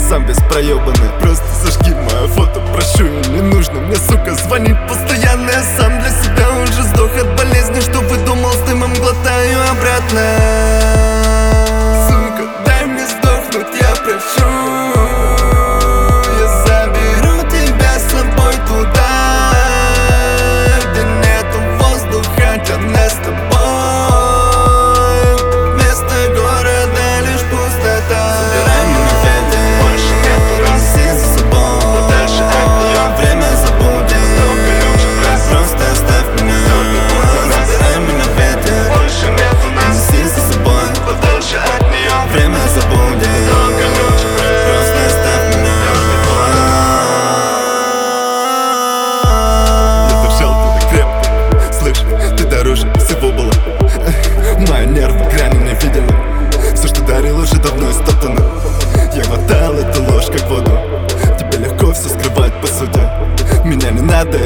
сам весь проебанный. Просто зажги мое фото, прошу, и не нужно мне, сука, звонить постоянно. Я сам для себя уже сдох от болезни, что выдумал, с дымом глотаю обратно. Сука, дай мне сдохнуть, я прошу. Я заберу тебя с собой туда, где нету воздуха, где нас с тобой. Вместо города лишь пустота. Забирай меня, Федя, больше нету раз. Неси за собой, подальше от нее. Время забудет, столько лучше раз. Просто оставь меня. Забирай меня, Федя, больше нету нас. Неси за собой, подальше от нее. Время забудет, столько лучше раз. Просто оставь меня. Я держал тебя крепко, слышь, ты дороже всего была. Мои нервы грани не видели. Все, что дарил, уже давно истоптано. Я глотал эту ложь как воду. Тебе легко все скрывать, по сути. Меня не надо